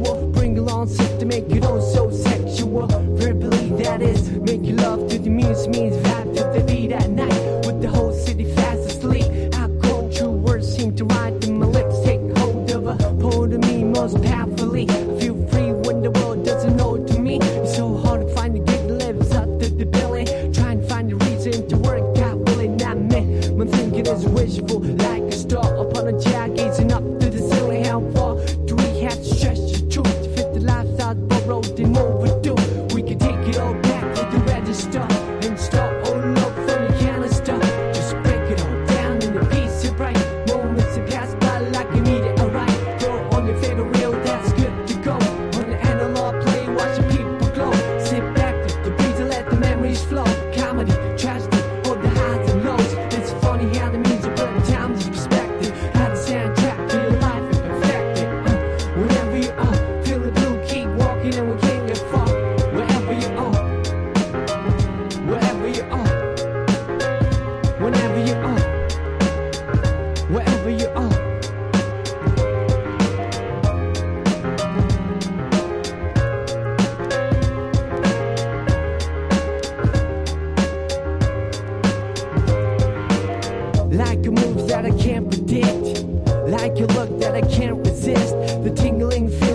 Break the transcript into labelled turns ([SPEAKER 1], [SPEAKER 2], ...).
[SPEAKER 1] sensual. Bring along sex to make it all so sexual. Verbally, that is, make you love to the music, means vibe to the beat at night. With the whole city fast asleep, how cold true words seem to ride in my lips. Take hold of a hold of me most powerfully. I feel free when the world doesn't know to me. It's so hard to find a gig that lives up to the billing. Trying to find a reason to work out, really not me. My thinking is wishful, like a star upon a chair, gazing up to the ceiling. How far do we have to stretch the truth to fit the lifestyle borrowed and overdue? We can take it all back to the register and start all over from the canister. Just break it all down in a piece of right. Moments that pass by like you need it, alright. Throw on your favorite reel, that's good to go. On the analog play, watch the people glow. Sit back, the breeze and let the memories flow. Comedy, tragedy, all the highs and lows. It's funny how the music burns times in perspective. How the soundtrack to your life is perfected. Whenever you are, feel the blue, keep walking and we can't get far. Wherever you are, wherever you are, whenever you are, wherever you are. Like a move that I can't predict, like a look that I can't resist. The tingling feeling